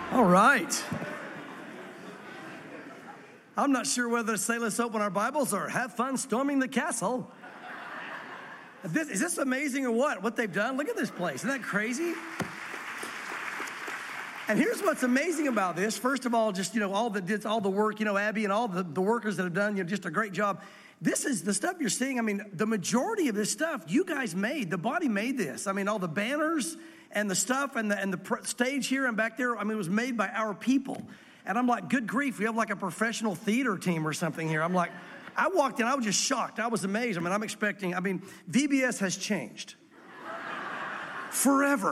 All right. I'm not sure whether to say let's open our Bibles or have fun storming the castle. Is this amazing or what they've done? Look at this place. Isn't that crazy? And here's what's amazing about this. First of all, just, all the work, Abby and all the workers that have done, just a great job. This is the stuff you're seeing. I mean, the majority of this stuff you guys made. The body made this. I mean, all the banners and the stuff and the stage here and back there, I mean, it was made by our people. And I'm like, good grief, we have like a professional theater team or something here. I'm like, I walked in, I was just shocked. I was amazed. VBS has changed forever.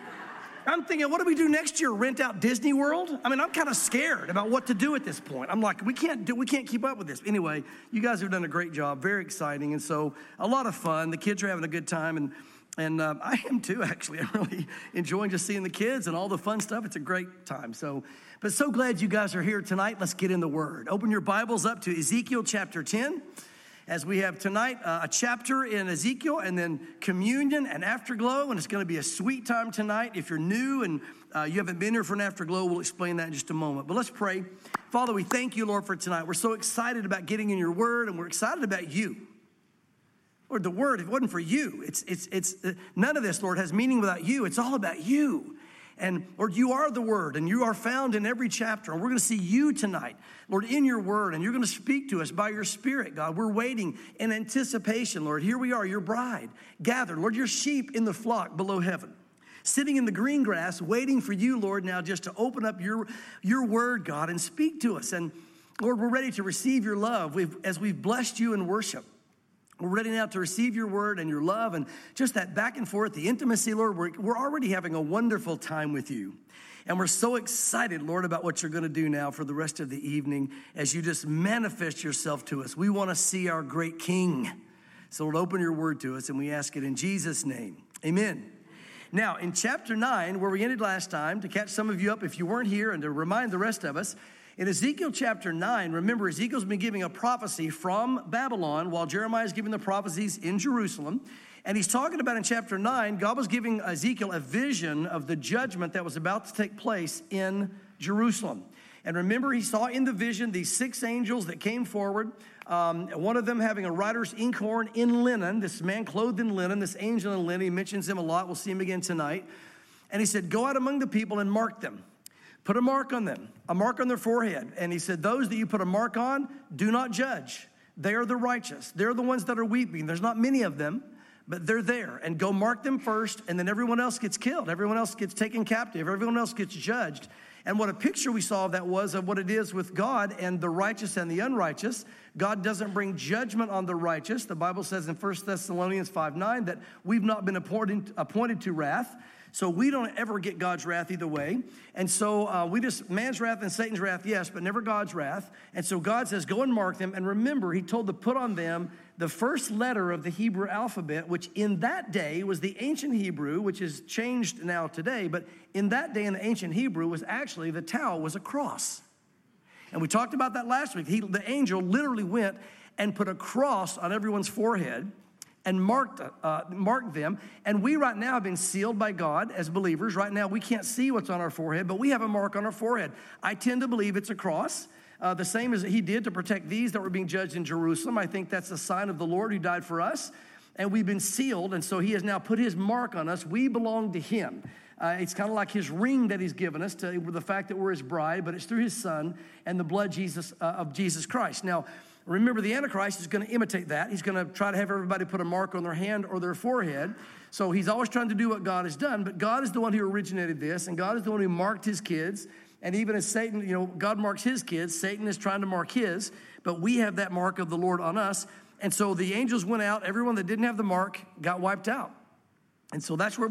I'm thinking, what do we do next year? Rent out Disney World? I mean, I'm kind of scared about what to do at this point. I'm like, we can't keep up with this. Anyway, you guys have done a great job, very exciting. And so a lot of fun. The kids are having a good time. And I am too, actually. I'm really enjoying just seeing the kids and all the fun stuff. It's a great time. But so glad you guys are here tonight. Let's get in the Word. Open your Bibles up to Ezekiel chapter 10. As we have tonight a chapter in Ezekiel and then communion and afterglow. And it's going to be a sweet time tonight. If you're new and you haven't been here for an afterglow, we'll explain that in just a moment. But let's pray. Father, we thank you, Lord, for tonight. We're so excited about getting in your Word, and we're excited about you. Lord, the Word, if it wasn't for you, it's none of this, Lord, has meaning without you. It's all about you. And Lord, you are the Word, and you are found in every chapter. And we're going to see you tonight, Lord, in your Word. And you're going to speak to us by your Spirit, God. We're waiting in anticipation, Lord. Here we are, your bride, gathered. Lord, your sheep in the flock below heaven, sitting in the green grass, waiting for you, Lord, now just to open up your Word, God, and speak to us. And Lord, we're ready to receive your love as we've blessed you in worship. We're ready now to receive your word and your love and just that back and forth, the intimacy, Lord. We're already having a wonderful time with you. And we're so excited, Lord, about what you're going to do now for the rest of the evening as you just manifest yourself to us. We want to see our great King. So Lord, open your word to us, and we ask it in Jesus' name. Amen. Now, in chapter 9, where we ended last time, to catch some of you up if you weren't here and to remind the rest of us, in Ezekiel chapter 9, remember, Ezekiel's been giving a prophecy from Babylon while Jeremiah's giving the prophecies in Jerusalem. And he's talking about in chapter 9, God was giving Ezekiel a vision of the judgment that was about to take place in Jerusalem. And remember, he saw in the vision these 6 angels that came forward, one of them having a writer's inkhorn in linen, this man clothed in linen, this angel in linen. He mentions him a lot. We'll see him again tonight. And he said, go out among the people and mark them. Put a mark on them, a mark on their forehead. And he said, those that you put a mark on, do not judge. They are the righteous. They're the ones that are weeping. There's not many of them, but they're there. And go mark them first, and then everyone else gets killed. Everyone else gets taken captive. Everyone else gets judged. And what a picture we saw of that was of what it is with God and the righteous and the unrighteous. God doesn't bring judgment on the righteous. The Bible says in 1 Thessalonians 5:9 that we've not been appointed to wrath. So we don't ever get God's wrath either way. And so man's wrath and Satan's wrath, yes, but never God's wrath. And so God says, go and mark them. And remember, he told to put on them the first letter of the Hebrew alphabet, which in that day was the ancient Hebrew, which is changed now today. But in that day in the ancient Hebrew was actually the tau was a cross. And we talked about that last week. The angel literally went and put a cross on everyone's forehead and marked them. And we right now have been sealed by God as believers. Right now we can't see what's on our forehead, but we have a mark on our forehead. I tend to believe it's a cross, the same as he did to protect these that were being judged in Jerusalem. I think that's a sign of the Lord who died for us. And we've been sealed, and so he has now put his mark on us. We belong to him. It's kind of like his ring that he's given us, to the fact that we're his bride, but it's through his son and the blood of Jesus Christ. Now, remember, the Antichrist is going to imitate that. He's going to try to have everybody put a mark on their hand or their forehead. So he's always trying to do what God has done, but God is the one who originated this, and God is the one who marked his kids. And even as Satan, God marks his kids, Satan is trying to mark his, but we have that mark of the Lord on us. And so the angels went out. Everyone that didn't have the mark got wiped out. And so that's where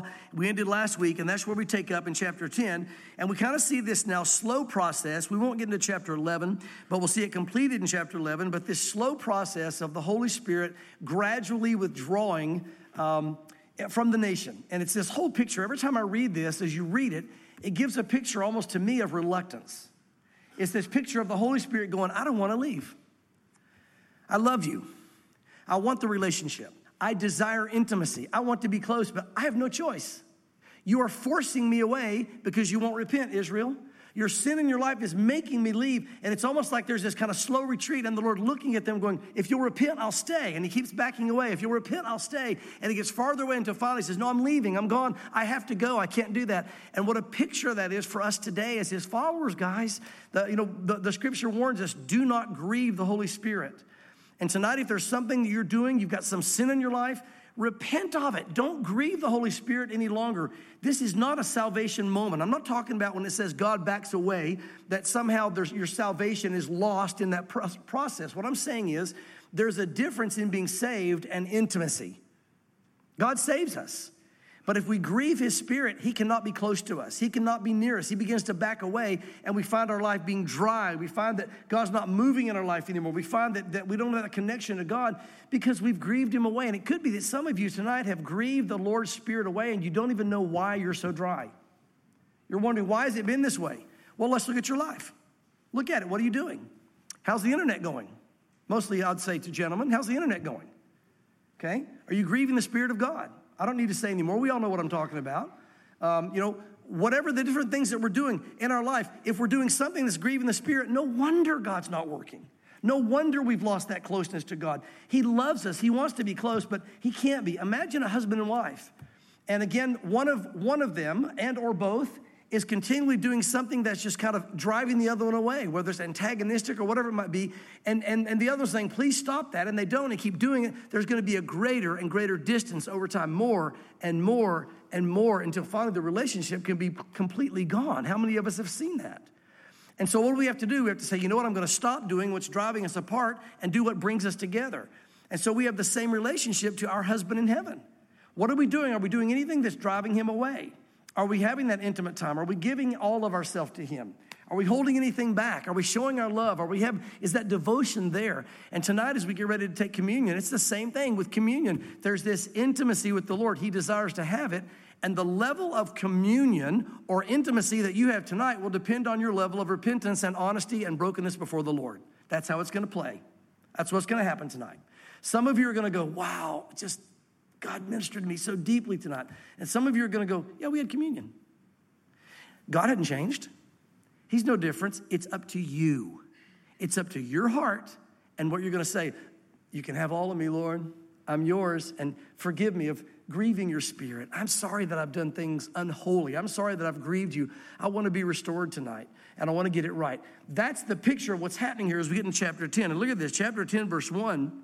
we ended last week, and that's where we take up in chapter 10. And we kind of see this now slow process. We won't get into chapter 11, but we'll see it completed in chapter 11. But this slow process of the Holy Spirit gradually withdrawing from the nation. And it's this whole picture. Every time I read this, as you read it, it gives a picture almost to me of reluctance. It's this picture of the Holy Spirit going, I don't want to leave. I love you. I want the relationship. I desire intimacy. I want to be close, but I have no choice. You are forcing me away because you won't repent, Israel. Your sin in your life is making me leave. And it's almost like there's this kind of slow retreat, and the Lord looking at them going, if you'll repent, I'll stay. And he keeps backing away. If you'll repent, I'll stay. And he gets farther away until finally he says, no, I'm leaving. I'm gone. I have to go. I can't do that. And what a picture that is for us today as his followers, guys. The scripture warns us, do not grieve the Holy Spirit. And tonight, if there's something that you're doing, you've got some sin in your life, repent of it. Don't grieve the Holy Spirit any longer. This is not a salvation moment. I'm not talking about when it says God backs away, that somehow your salvation is lost in that process. What I'm saying is there's a difference in being saved and intimacy. God saves us. But if we grieve his Spirit, he cannot be close to us. He cannot be near us. He begins to back away, and we find our life being dry. We find that God's not moving in our life anymore. We find that we don't have a connection to God because we've grieved him away. And it could be that some of you tonight have grieved the Lord's Spirit away, and you don't even know why you're so dry. You're wondering, why has it been this way? Well, let's look at your life. Look at it. What are you doing? How's the internet going? Mostly, I'd say to gentlemen, how's the internet going? Okay? Are you grieving the Spirit of God? I don't need to say anymore. We all know what I'm talking about. Whatever the different things that we're doing in our life, if we're doing something that's grieving the Spirit, no wonder God's not working. No wonder we've lost that closeness to God. He loves us. He wants to be close, but he can't be. Imagine a husband and wife. And again, one of them and or both is continually doing something that's just kind of driving the other one away, whether it's antagonistic or whatever it might be, and the other one's saying, please stop that, and they don't, and keep doing it. There's going to be a greater and greater distance over time, more and more and more, until finally the relationship can be completely gone. How many of us have seen that? And so what do we have to do? We have to say, you know what, I'm going to stop doing what's driving us apart and do what brings us together. And so we have the same relationship to our husband in heaven. What are we doing? Are we doing anything that's driving him away? Are we having that intimate time? Are we giving all of ourselves to him? Are we holding anything back? Are we showing our love? Is that devotion there? And tonight as we get ready to take communion, it's the same thing with communion. There's this intimacy with the Lord. He desires to have it. And the level of communion or intimacy that you have tonight will depend on your level of repentance and honesty and brokenness before the Lord. That's how it's going to play. That's what's going to happen tonight. Some of you are going to go, wow, just God ministered to me so deeply tonight. And some of you are going to go, yeah, we had communion. God hadn't changed. He's no different. It's up to you. It's up to your heart and what you're going to say. You can have all of me, Lord. I'm yours. And forgive me of grieving your Spirit. I'm sorry that I've done things unholy. I'm sorry that I've grieved you. I want to be restored tonight, and I want to get it right. That's the picture of what's happening here as we get in chapter 10. And look at this, chapter 10, verse 1.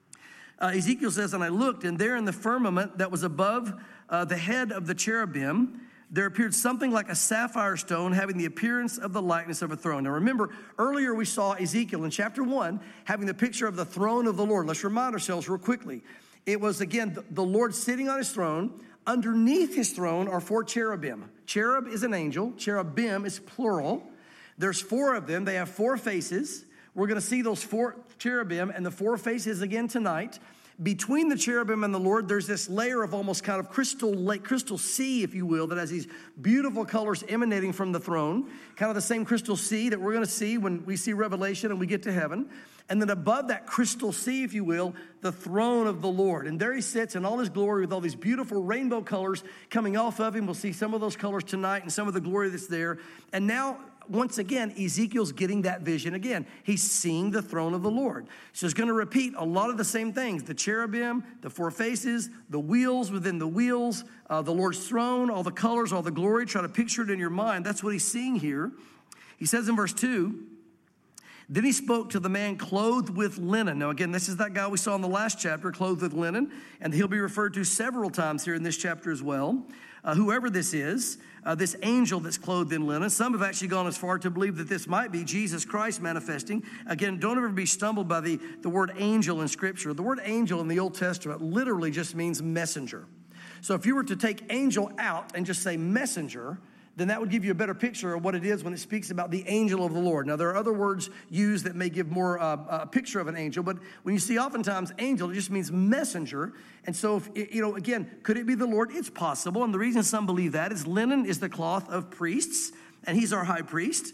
Ezekiel says, and I looked, and there in the firmament that was above the head of the cherubim, there appeared something like a sapphire stone having the appearance of the likeness of a throne. Now remember, earlier we saw Ezekiel in chapter 1 having the picture of the throne of the Lord. Let's remind ourselves real quickly. It was, again, the Lord sitting on his throne. Underneath his throne are 4 cherubim. Cherub is an angel. Cherubim is plural. There's 4 of them. They have 4 faces. We're going to see those 4 cherubim and the 4 faces again tonight. Between the cherubim and the Lord, there's this layer of almost kind of crystal sea, if you will, that has these beautiful colors emanating from the throne, kind of the same crystal sea that we're going to see when we see Revelation and we get to heaven. And then above that crystal sea, if you will, the throne of the Lord. And there he sits in all his glory with all these beautiful rainbow colors coming off of him. We'll see some of those colors tonight and some of the glory that's there. And now, once again, Ezekiel's getting that vision again. He's seeing the throne of the Lord. So he's going to repeat a lot of the same things. The cherubim, the 4 faces, the wheels within the wheels, the Lord's throne, all the colors, all the glory. Try to picture it in your mind. That's what he's seeing here. He says in verse 2, then he spoke to the man clothed with linen. Now, again, this is that guy we saw in the last chapter, clothed with linen, and he'll be referred to several times here in this chapter as well. Whoever this is, this angel that's clothed in linen. Some have actually gone as far to believe that this might be Jesus Christ manifesting. Again, don't ever be stumbled by the word angel in Scripture. The word angel in the Old Testament literally just means messenger. So if you were to take angel out and just say messenger, then that would give you a better picture of what it is when it speaks about the angel of the Lord. Now, there are other words used that may give more a picture of an angel, but when you see oftentimes angel, it just means messenger. And so, again, could it be the Lord? It's possible, and the reason some believe that is linen is the cloth of priests, and he's our high priest.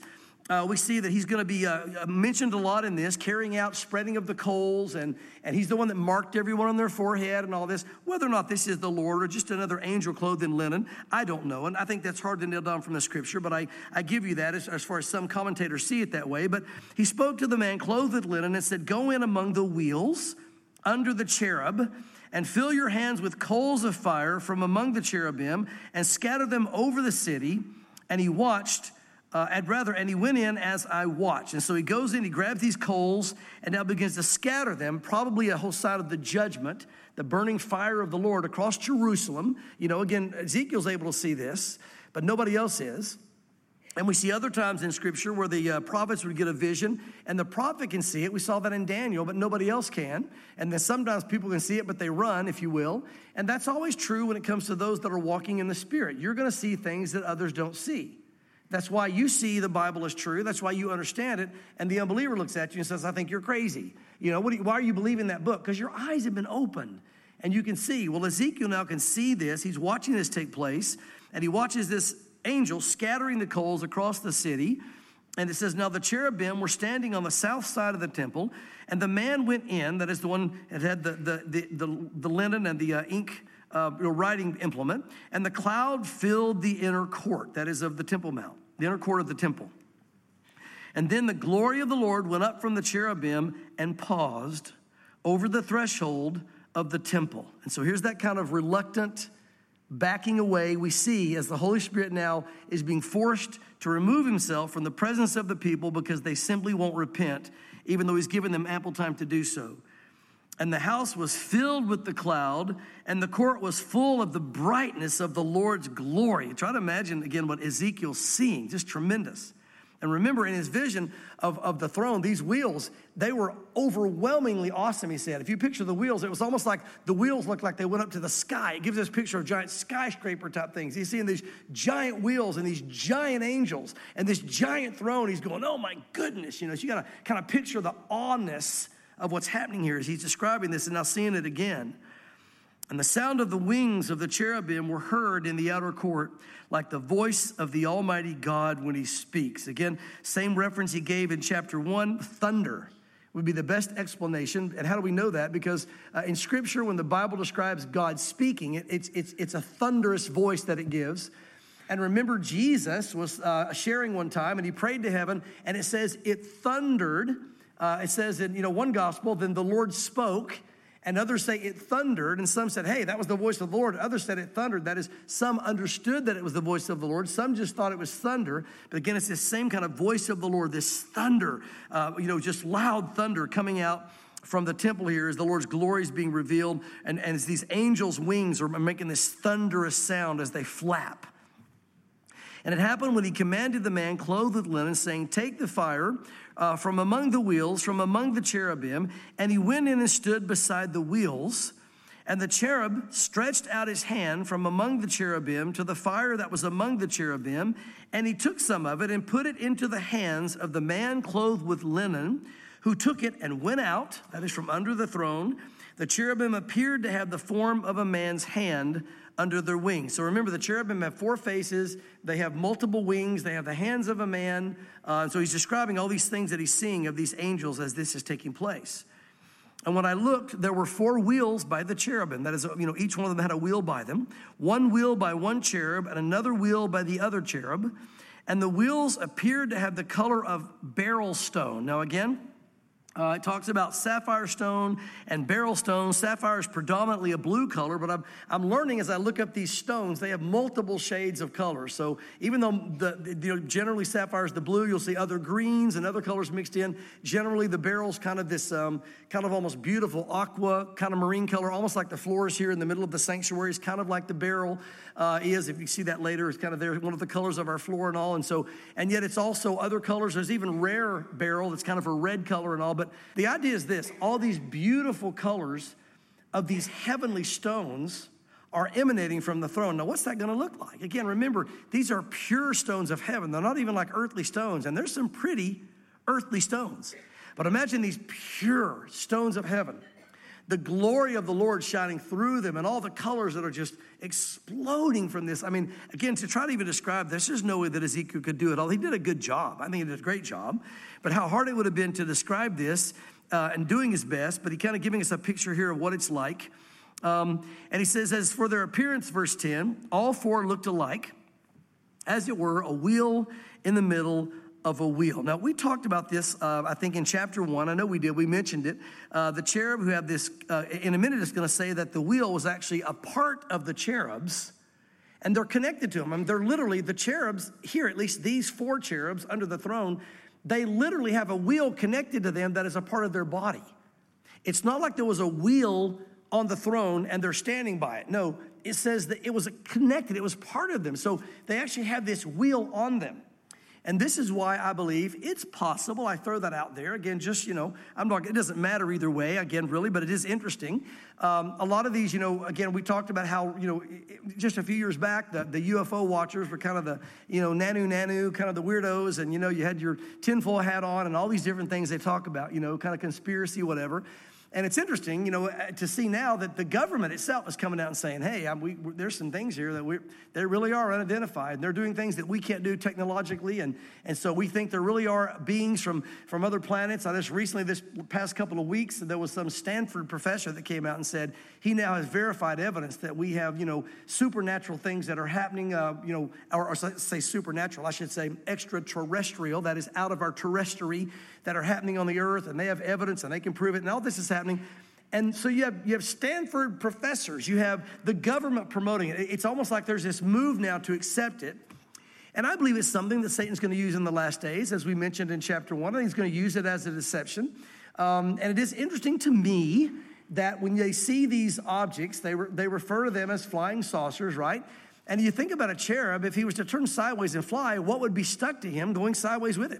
we see that he's going to be mentioned a lot in this, carrying out spreading of the coals, and he's the one that marked everyone on their forehead and all this. Whether or not this is the Lord or just another angel clothed in linen, I don't know, and I think that's hard to nail down from the scripture, but I give you that as far as some commentators see it that way. But he spoke to the man clothed in linen and said, "Go in among the wheels under the cherub, and fill your hands with coals of fire from among the cherubim, and scatter them over the city." And he watched, and he went in as I watched. And so he goes in, he grabs these coals, and now begins to scatter them, probably a whole side of the judgment, the burning fire of the Lord across Jerusalem. You know, again, Ezekiel's able to see this, but nobody else is. And we see other times in Scripture where the prophets would get a vision, and the prophet can see it. We saw that in Daniel, but nobody else can. And then sometimes people can see it, but they run, if you will. And that's always true when it comes to those that are walking in the Spirit. You're going to see things that others don't see. That's why you see the Bible is true. That's why you understand it. And the unbeliever looks at you and says, "I think you're crazy. You know, why are you believing that book?" Because your eyes have been opened and you can see. Well, Ezekiel now can see this. He's watching this take place, and he watches this angel scattering the coals across the city. And it says, "Now the cherubim were standing on the south side of the temple, and the man went in," that is the one that had the linen and the ink writing implement, "and the cloud filled the inner court," that is of the Temple Mount, the inner court of the temple. "And then the glory of the Lord went up from the cherubim and paused over the threshold of the temple." And so here's that kind of reluctant backing away we see as the Holy Spirit now is being forced to remove himself from the presence of the people because they simply won't repent, even though he's given them ample time to do so. "And the house was filled with the cloud, and the court was full of the brightness of the Lord's glory." Try to imagine again what Ezekiel's seeing, just tremendous. And remember, in his vision of the throne, these wheels, they were overwhelmingly awesome, he said. If you picture the wheels, it was almost like the wheels looked like they went up to the sky. It gives us a picture of giant skyscraper type things. He's seeing these giant wheels and these giant angels and this giant throne. He's going, "Oh my goodness." You know, so you got to kind of picture the awness of what's happening here as he's describing this and now seeing it again. "And the sound of the wings of the cherubim were heard in the outer court, like the voice of the Almighty God when he speaks." Again, same reference he gave in chapter 1, thunder would be the best explanation. And how do we know that? Because in Scripture, when the Bible describes God speaking, it's a thunderous voice that it gives. And remember, Jesus was sharing one time, and he prayed to heaven, and it says it thundered. It says in one gospel, "Then the Lord spoke," and others say it thundered, and some said, "Hey, that was the voice of the Lord." Others said it thundered. That is, some understood that it was the voice of the Lord. Some just thought it was thunder. But again, it's this same kind of voice of the Lord, this thunder, just loud thunder coming out from the temple here as the Lord's glory is being revealed, and as these angels' wings are making this thunderous sound as they flap. "And it happened when he commanded the man clothed with linen, saying, 'Take the fire from among the wheels, from among the cherubim.' And he went in and stood beside the wheels. And the cherub stretched out his hand from among the cherubim to the fire that was among the cherubim. And he took some of it and put it into the hands of the man clothed with linen, who took it and went out," that is from under the throne. "The cherubim appeared to have the form of a man's hand under their wings." So remember, the cherubim have 4 faces. They have multiple wings. They have the hands of a man. So he's describing all these things that he's seeing of these angels as this is taking place. "And when I looked, there were 4 wheels by the cherubim." That is, each one of them had a wheel by them. 1 wheel by one cherub and another wheel by the other cherub. "And the wheels appeared to have the color of beryl stone." Now again, it talks about sapphire stone and beryl stone. Sapphire is predominantly a blue color, but I'm learning as I look up these stones, they have multiple shades of color. So even though generally sapphire is the blue, you'll see other greens and other colors mixed in. Generally, the beryl's kind of this kind of almost beautiful aqua kind of marine color, almost like the floors here in the middle of the sanctuary is kind of like the beryl is. If you see that later, it's kind of there, one of the colors of our floor and all. And yet it's also other colors. There's even rare beryl that's kind of a red color and all. But the idea is this: all these beautiful colors of these heavenly stones are emanating from the throne. Now, what's that going to look like? Again, remember, these are pure stones of heaven. They're not even like earthly stones. And there's some pretty earthly stones. But imagine these pure stones of heaven the glory of the Lord shining through them and all the colors that are just exploding from this. I mean, again, to try to even describe this, there's no way that Ezekiel could do it all. He did a good job. I think he did a great job. But how hard it would have been to describe this and doing his best, but he kind of giving us a picture here of what it's like. And he says, as for their appearance, verse 10, all four looked alike, as it were, a wheel in the middle of a wheel. Now, we talked about this, I think, in chapter 1. I know we did. We mentioned it. The cherub who have this, in a minute, is going to say that the wheel was actually a part of the cherubs, and they're connected to them. I mean, they're literally, the cherubs here, at least these four cherubs under the throne, they literally have a wheel connected to them that is a part of their body. It's not like there was a wheel on the throne and they're standing by it. No, it says that it was connected. It was part of them. So they actually have this wheel on them. And this is why I believe it's possible. I throw that out there. Again, just, it doesn't matter either way, again, really, but it is interesting. A lot of these, again, we talked about how, just a few years back, the UFO watchers were kind of the, nanu, kind of the weirdos. And, you had your tinfoil hat on and all these different things they talk about, kind of conspiracy, whatever. And it's interesting, to see now that the government itself is coming out and saying, hey, there's some things here that they really are unidentified. And they're doing things that we can't do technologically. And so we think there really are beings from other planets. I just recently, this past couple of weeks, there was some Stanford professor that came out and said he now has verified evidence that we have, supernatural things that are happening, or say supernatural, I should say extraterrestrial, that is out of our terrestrial, that are happening on the earth, and they have evidence and they can prove it, and all this is happening. And so you have Stanford professors, you have the government promoting it. It's almost like there's this move now to accept it. And I believe it's something that Satan's going to use in the last days, as we mentioned in chapter 1. I think he's going to use it as a deception. And it is interesting to me that when they see these objects, they refer to them as flying saucers, right? And you think about a cherub, if he was to turn sideways and fly, what would be stuck to him going sideways with it?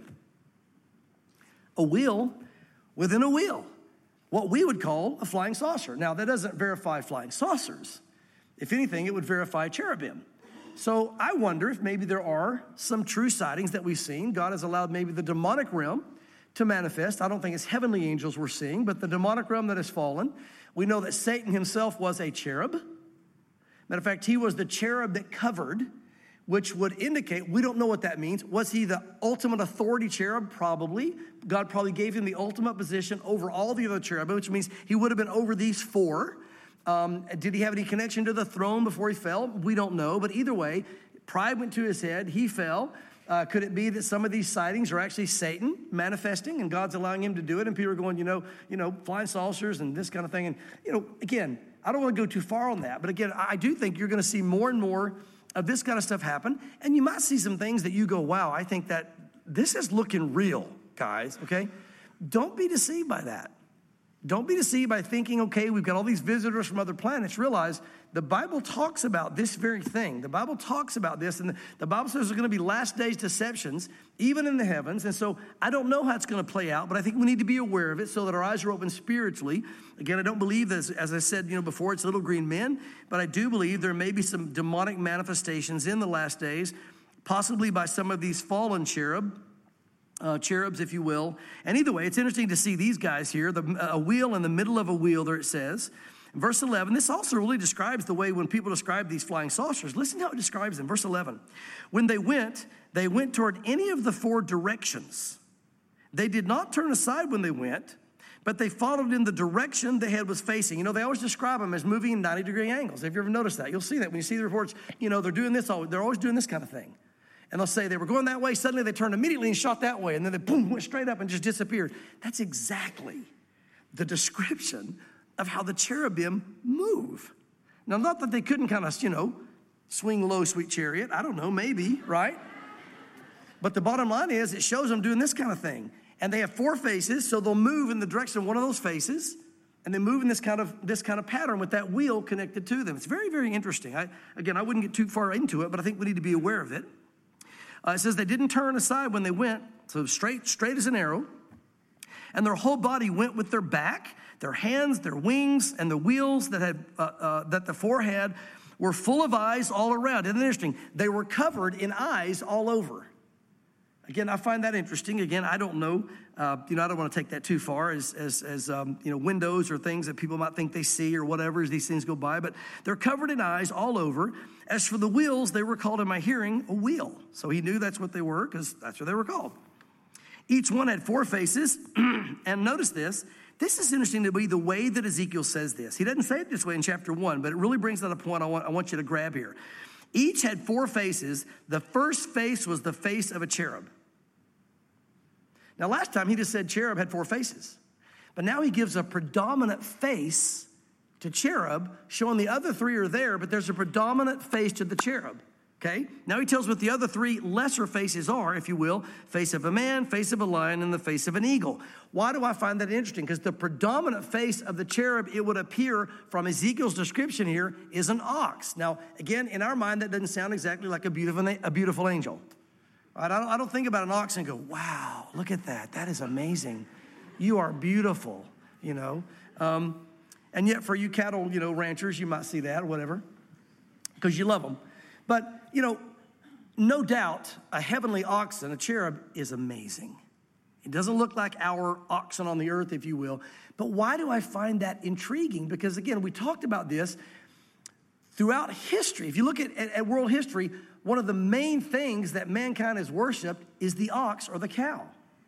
A wheel within a wheel, what we would call a flying saucer. Now, that doesn't verify flying saucers. If anything, it would verify cherubim. So I wonder if maybe there are some true sightings that we've seen. God has allowed maybe the demonic realm to manifest. I don't think it's heavenly angels we're seeing, but the demonic realm that has fallen. We know that Satan himself was a cherub. Matter of fact, he was the cherub that covered, which would indicate, we don't know what that means. Was he the ultimate authority cherub? Probably. God probably gave him the ultimate position over all the other cherubim, which means he would have been over these four. Did he have any connection to the throne before he fell? We don't know. But either way, pride went to his head. He fell. Could it be that some of these sightings are actually Satan manifesting and God's allowing him to do it? And people are going, flying saucers and this kind of thing. And, again, I don't want to go too far on that. But again, I do think you're going to see more and more of this kind of stuff happen. And you might see some things that you go, wow, I think that this is looking real, guys, okay? Don't be deceived by that. Don't be deceived by thinking, okay, we've got all these visitors from other planets. Realize the Bible talks about this very thing. The Bible talks about this, and the Bible says there's going to be last days deceptions, even in the heavens. And so I don't know how it's going to play out, but I think we need to be aware of it so that our eyes are open spiritually. Again, I don't believe, as I said before, it's little green men, but I do believe there may be some demonic manifestations in the last days, possibly by some of these fallen cherubs, if you will. And either way, it's interesting to see these guys here, a wheel in the middle of a wheel, there it says. Verse 11, this also really describes the way when people describe these flying saucers. Listen how it describes them. Verse 11, when they went toward any of the four directions. They did not turn aside when they went, but they followed in the direction the head was facing. They always describe them as moving in 90-degree angles. Have you ever noticed that? You'll see that when you see the reports, they're doing this, they're always doing this kind of thing. And they'll say they were going that way. Suddenly they turned immediately and shot that way. And then they boom, went straight up and just disappeared. That's exactly the description of how the cherubim move. Now, not that they couldn't kind of, swing low, sweet chariot. I don't know, maybe, right? But the bottom line is it shows them doing this kind of thing. And they have four faces, so they'll move in the direction of one of those faces. And they move in this kind of pattern with that wheel connected to them. It's very, very interesting. I wouldn't get too far into it, but I think we need to be aware of it. It says they didn't turn aside when they went, so straight as an arrow. And their whole body went with their back, their hands, their wings, and the wheels that the four had were full of eyes all around. Isn't it interesting? They were covered in eyes all over. Again, I find that interesting. Again, I don't know. I don't want to take that too far as windows or things that people might think they see or whatever as these things go by. But they're covered in eyes all over. As for the wheels, they were called in my hearing a wheel. So he knew that's what they were because that's what they were called. Each one had 4 faces. And notice this. This is interesting to me, the way that Ezekiel says this. He doesn't say it this way in chapter 1, but it really brings out a point I want you to grab here. Each had 4 faces. The first face was the face of a cherub. Now, last time he just said cherub had 4 faces. But now he gives a predominant face to cherub, showing the other 3 are there, but there's a predominant face to the cherub. Okay? Now he tells what the other 3 lesser faces are, if you will. Face of a man, face of a lion, and the face of an eagle. Why do I find that interesting? Because the predominant face of the cherub, it would appear from Ezekiel's description here, is an ox. Now, again, in our mind, that doesn't sound exactly like a beautiful angel. Right? I don't think about an ox and go, wow, look at that. That is amazing. You are beautiful, And yet for you cattle, ranchers, you might see that or whatever because you love them. But, no doubt a heavenly oxen, a cherub, is amazing. It doesn't look like our oxen on the earth, if you will. But why do I find that intriguing? Because, again, we talked about this throughout history. If you look at world history, one of the main things that mankind has worshiped is the ox or the cow.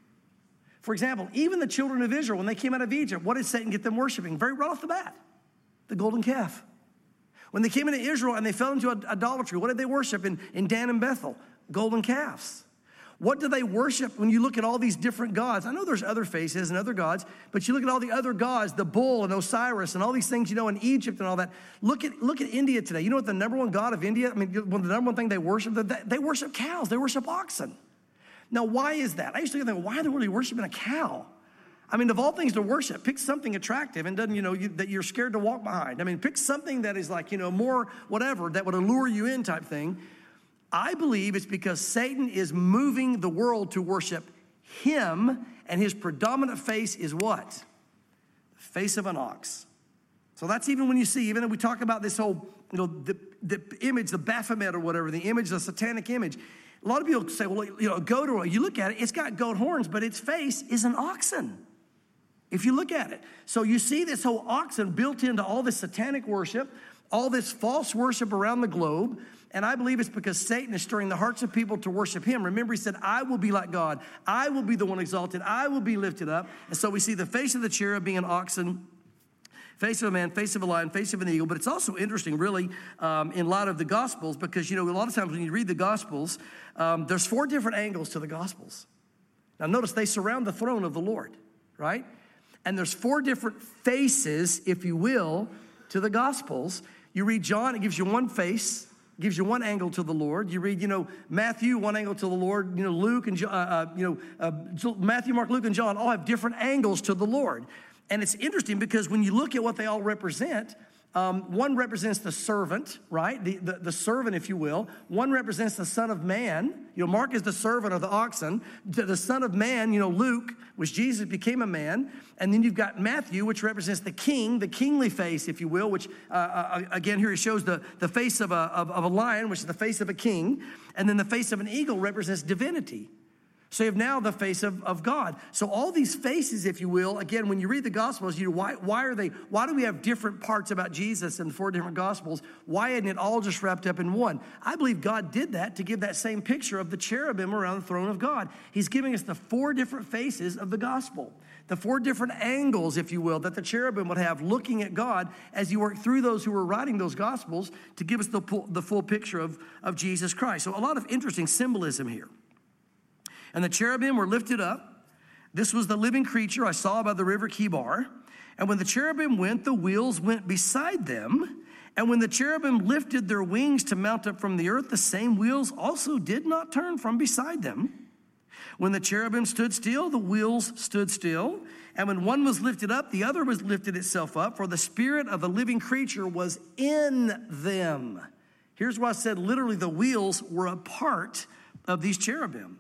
For example, even the children of Israel, when they came out of Egypt, what did Satan get them worshiping? Right off the bat, the golden calf. When they came into Israel and they fell into idolatry, what did they worship in Dan and Bethel? Golden calves. What do they worship when you look at all these different gods? I know there's other faces and other gods, but you look at all the other gods, the bull and Osiris and all these things, in Egypt and all that. Look at India today. You know what the number one god of India, the number one thing they worship? They worship cows. They worship oxen. Now, why is that? I used to think, why are they really worshiping a cow? Of all things to worship, pick something attractive and doesn't, that you're scared to walk behind. Pick something that is like, more whatever, that would allure you in type thing. I believe it's because Satan is moving the world to worship him, and his predominant face is what? The face of an ox. So that's even when you see, even when we talk about this whole, the image, the Baphomet or whatever, the image, the satanic image. A lot of people say, well, a goat, or you look at it, it's got goat horns, but its face is an oxen. If you look at it. So you see this whole oxen built into all this satanic worship, all this false worship around the globe. And I believe it's because Satan is stirring the hearts of people to worship him. Remember, he said, I will be like God. I will be the one exalted. I will be lifted up. And so we see the face of the cherub being an oxen, face of a man, face of a lion, face of an eagle. But it's also interesting, really, in light of the Gospels, because, a lot of times when you read the Gospels, there's 4 different angles to the Gospels. Now, notice they surround the throne of the Lord, right? And there's 4 different faces, if you will, to the Gospels. You read John, it gives you one face, gives you one angle to the Lord. You read, Matthew, one angle to the Lord. Luke and Matthew, Mark, Luke, and John all have different angles to the Lord. And it's interesting because when you look at what they all represent, one represents the servant, right? The servant, if you will. One represents the Son of Man. Mark is the servant of the oxen. The Son of Man, Luke, which Jesus became a man. And then you've got Matthew, which represents the king, the kingly face, if you will, which, again, here he shows the face of a lion, which is the face of a king. And then the face of an eagle represents divinity. So you have now the face of God. So all these faces, if you will, again, when you read the Gospels, why do we have different parts about Jesus in the 4 different Gospels? Why isn't it all just wrapped up in one? I believe God did that to give that same picture of the cherubim around the throne of God. He's giving us the 4 different faces of the Gospel, the 4 different angles, if you will, that the cherubim would have looking at God as you work through those who were writing those Gospels to give us the full picture of Jesus Christ. So a lot of interesting symbolism here. And the cherubim were lifted up. This was the living creature I saw by the river Kibar. And when the cherubim went, the wheels went beside them. And when the cherubim lifted their wings to mount up from the earth, the same wheels also did not turn from beside them. When the cherubim stood still, the wheels stood still. And when one was lifted up, the other was lifted itself up, for the spirit of the living creature was in them. Here's why I said literally the wheels were a part of these cherubim.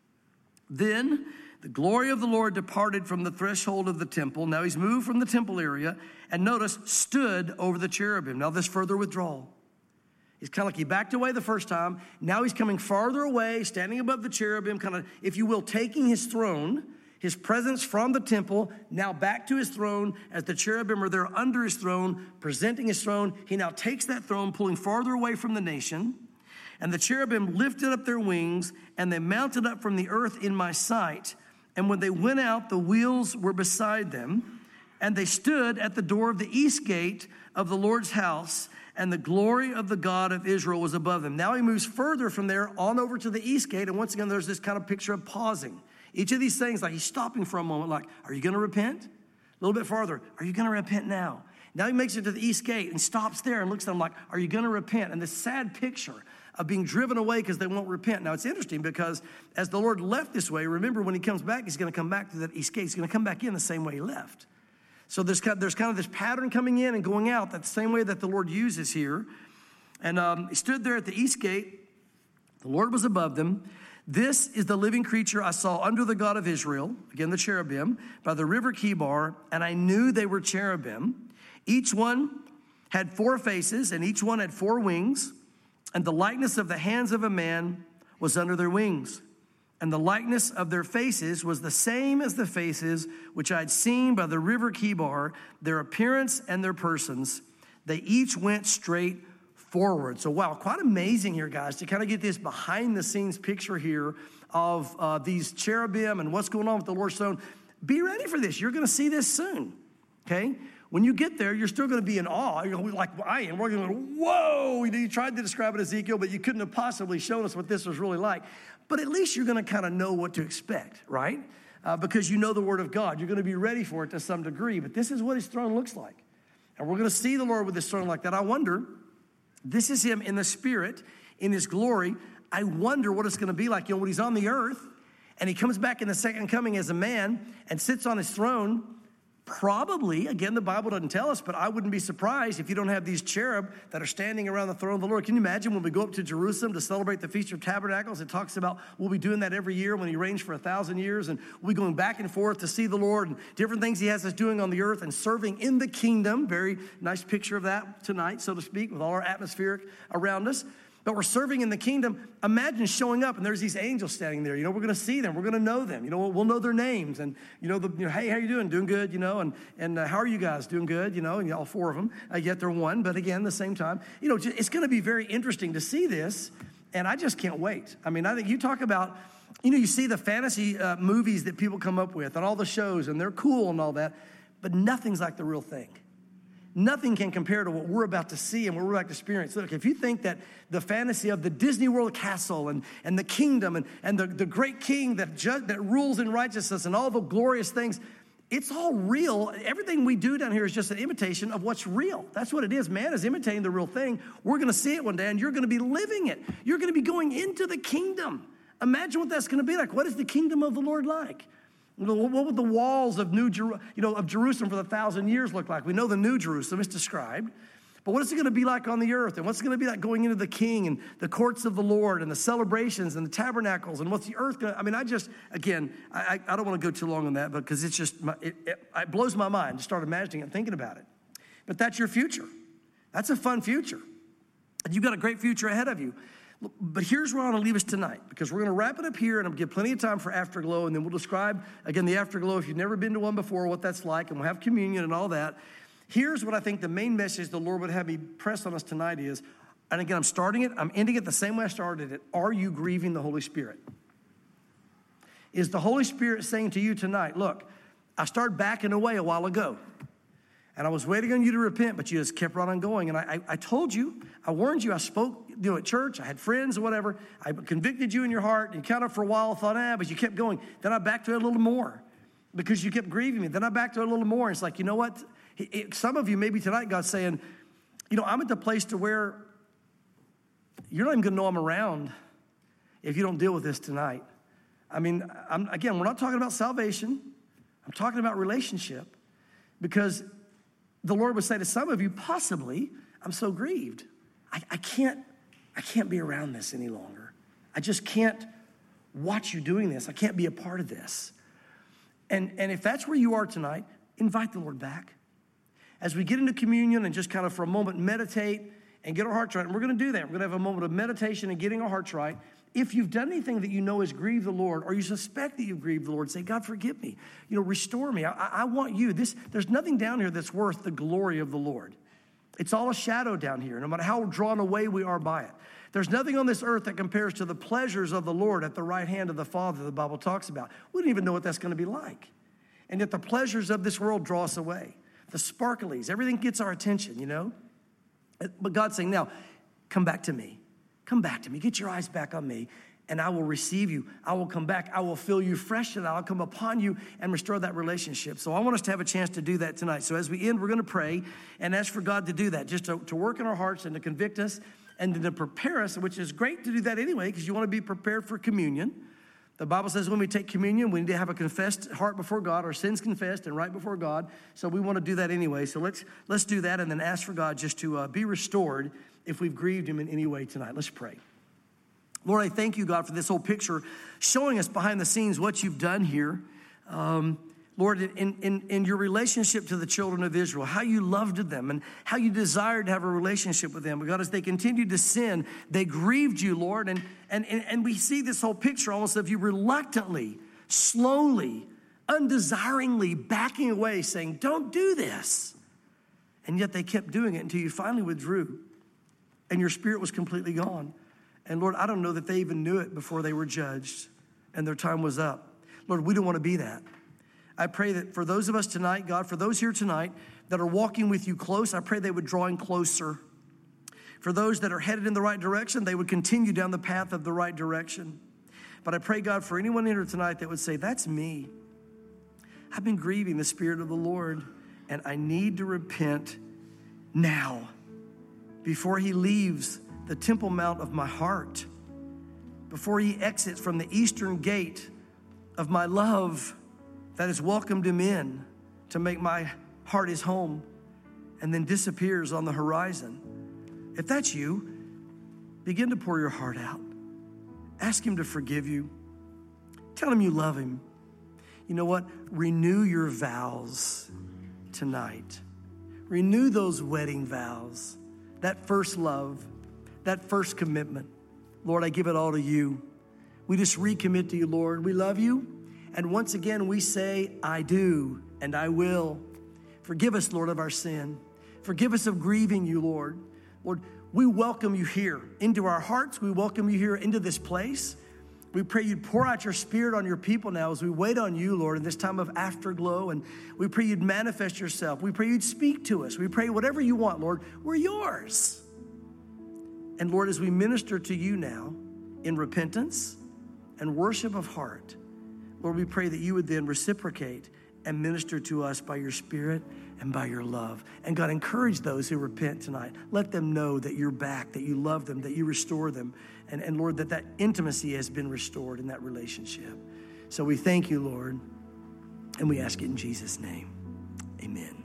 Then the glory of the Lord departed from the threshold of the temple. Now he's moved from the temple area, and notice, stood over the cherubim. Now this further withdrawal. He's kind of like he backed away the first time. Now he's coming farther away, standing above the cherubim, kind of, if you will, taking his throne, his presence from the temple, now back to his throne as the cherubim are there under his throne, presenting his throne. He now takes that throne, pulling farther away from the nation. And the cherubim lifted up their wings, and they mounted up from the earth in my sight. And when they went out, the wheels were beside them. And they stood at the door of the east gate of the Lord's house, and the glory of the God of Israel was above them. Now he moves further from there on over to the east gate. And once again, there's this kind of picture of pausing. Each of these things, like he's stopping for a moment, like, are you going to repent? A little bit farther, are you going to repent now? Now he makes it to the east gate and stops there and looks at them like, are you going to repent? And this sad picture of being driven away because they won't repent. Now it's interesting because as the Lord left this way, remember when he comes back, he's going to come back to that east gate. He's going to come back in the same way he left. So there's kind of this pattern coming in and going out, that the same way that the Lord uses here. And he stood there at the east gate. The Lord was above them. This is the living creature I saw under the God of Israel, again the cherubim, by the river Chebar, and I knew they were cherubim. Each one had 4 faces, and each one had 4 wings, and the likeness of the hands of a man was under their wings. And the likeness of their faces was the same as the faces which I had seen by the river Chebar, their appearance and their persons. They each went straight forward. So wow, quite amazing here, guys, to kind of get this behind the scenes picture here of these cherubim and what's going on with the Lord's throne. Be ready for this. You're going to see this soon, okay? When you get there, you're still going to be in awe. You're going to be like I am. We're going to go, whoa. You tried to describe it, Ezekiel, but you couldn't have possibly shown us what this was really like. But at least you're going to kind of know what to expect, right? Because you know the Word of God. You're going to be ready for it to some degree. But this is what his throne looks like. And we're going to see the Lord with his throne like that. I wonder, this is him in the Spirit, in his glory. I wonder what it's going to be like, when he's on the earth and he comes back in the second coming as a man and sits on his throne. Probably, again, the Bible doesn't tell us, but I wouldn't be surprised if you don't have these cherub that are standing around the throne of the Lord. Can you imagine when we go up to Jerusalem to celebrate the Feast of Tabernacles? It talks about we'll be doing that every year when he reigns for 1,000 years, and we'll be going back and forth to see the Lord and different things he has us doing on the earth and serving in the kingdom. Very nice picture of that tonight, so to speak, with all our atmospheric around us. But we're serving in the kingdom. Imagine showing up and there's these angels standing there. We're going to see them. We're going to know them. We'll know their names. And, hey, how you doing? Doing good, And how are you guys? Doing good, and all 4 of them. Yet they're one. But again, at the same time, it's going to be very interesting to see this. And I just can't wait. I mean, I think you talk about, you see the fantasy movies that people come up with and all the shows, and they're cool and all that. But nothing's like the real thing. Nothing can compare to what we're about to see and what we're about to experience. Look, if you think that the fantasy of the Disney World castle and the kingdom and the great king that rules in righteousness and all the glorious things, it's all real. Everything we do down here is just an imitation of what's real. That's what it is. Man is imitating the real thing. We're going to see it one day, and you're going to be living it. You're going to be going into the kingdom. Imagine what that's going to be like. What is the kingdom of the Lord like? What would the walls of of Jerusalem for the 1,000 years look like? We know the New Jerusalem is described. But what is it going to be like on the earth? And what's it going to be like going into the king and the courts of the Lord and the celebrations and the tabernacles? And what's the earth going to... I mean, I don't want to go too long on that because it's just... It blows my mind to start imagining and thinking about it. But that's your future. That's a fun future. And you've got a great future ahead of you. But here's where I want to leave us tonight, because we're going to wrap it up here, and I'm going to give plenty of time for Afterglow, and then we'll describe, again, the Afterglow, if you've never been to one before, what that's like, and we'll have communion and all that. Here's what I think the main message the Lord would have me press on us tonight is, and again, I'm ending it the same way I started it. Are you grieving the Holy Spirit? Is the Holy Spirit saying to you tonight, look, I started backing away a while ago, and I was waiting on you to repent, but you just kept right on going. And I told you, I warned you, I spoke at church, I had friends or whatever. I convicted you in your heart, and you kind of for a while thought, but you kept going. Then I backed to it a little more because you kept grieving me. Then I backed to it a little more. It's like, you know what? Some of you, maybe tonight, God's saying, I'm at the place to where you're not even going to know I'm around if you don't deal with this tonight. I mean, we're not talking about salvation. I'm talking about relationship, because the Lord would say to some of you, possibly, I'm so grieved. I can't be around this any longer. I just can't watch you doing this. I can't be a part of this. And if that's where you are tonight, invite the Lord back. As we get into communion and just kind of for a moment meditate and get our hearts right. And we're going to do that. We're going to have a moment of meditation and getting our hearts right. If you've done anything that you know has grieved the Lord, or you suspect that you've grieved the Lord, say, God, forgive me. Restore me. I want you. There's nothing down here that's worth the glory of the Lord. It's all a shadow down here, no matter how drawn away we are by it. There's nothing on this earth that compares to the pleasures of the Lord at the right hand of the Father the Bible talks about. We don't even know what that's going to be like. And yet the pleasures of this world draw us away. The sparklies, everything gets our attention, But God's saying, now, come back to me. Come back to me. Get your eyes back on me, and I will receive you. I will come back. I will fill you fresh, and I'll come upon you and restore that relationship. So I want us to have a chance to do that tonight. So as we end, we're going to pray and ask for God to do that, just to work in our hearts and to convict us and to prepare us, which is great to do that anyway, because you want to be prepared for communion. The Bible says when we take communion, we need to have a confessed heart before God, our sins confessed and right before God. So we want to do that anyway. So let's do that and then ask for God just to be restored if we've grieved him in any way tonight. Let's pray. Lord, I thank you, God, for this whole picture showing us behind the scenes what you've done here. Lord, in your relationship to the children of Israel, how you loved them and how you desired to have a relationship with them. But God, as they continued to sin, they grieved you, Lord. And we see this whole picture almost of you reluctantly, slowly, undesiringly backing away, saying, don't do this. And yet they kept doing it until you finally withdrew and your spirit was completely gone. And Lord, I don't know that they even knew it before they were judged and their time was up. Lord, we don't want to be that. I pray that for those of us tonight, God, for those here tonight that are walking with you close, I pray they would draw in closer. For those that are headed in the right direction, they would continue down the path of the right direction. But I pray, God, for anyone here tonight that would say, that's me. I've been grieving the Spirit of the Lord, and I need to repent now before he leaves the Temple Mount of my heart, before he exits from the eastern gate of my love that has welcomed him in to make my heart his home and then disappears on the horizon. If that's you, begin to pour your heart out. Ask him to forgive you. Tell him you love him. You know what? Renew your vows tonight. Renew those wedding vows, that first love, that first commitment. Lord, I give it all to you. We just recommit to you, Lord. We love you. And once again, we say, I do and I will. Forgive us, Lord, of our sin. Forgive us of grieving you, Lord. Lord, we welcome you here into our hearts. We welcome you here into this place. We pray you'd pour out your Spirit on your people now as we wait on you, Lord, in this time of afterglow. And we pray you'd manifest yourself. We pray you'd speak to us. We pray whatever you want, Lord, we're yours. And Lord, as we minister to you now in repentance and worship of heart, Lord, we pray that you would then reciprocate and minister to us by your Spirit and by your love. And God, encourage those who repent tonight. Let them know that you're back, that you love them, that you restore them. And Lord, that intimacy has been restored in that relationship. So we thank you, Lord, and we ask it in Jesus' name. Amen.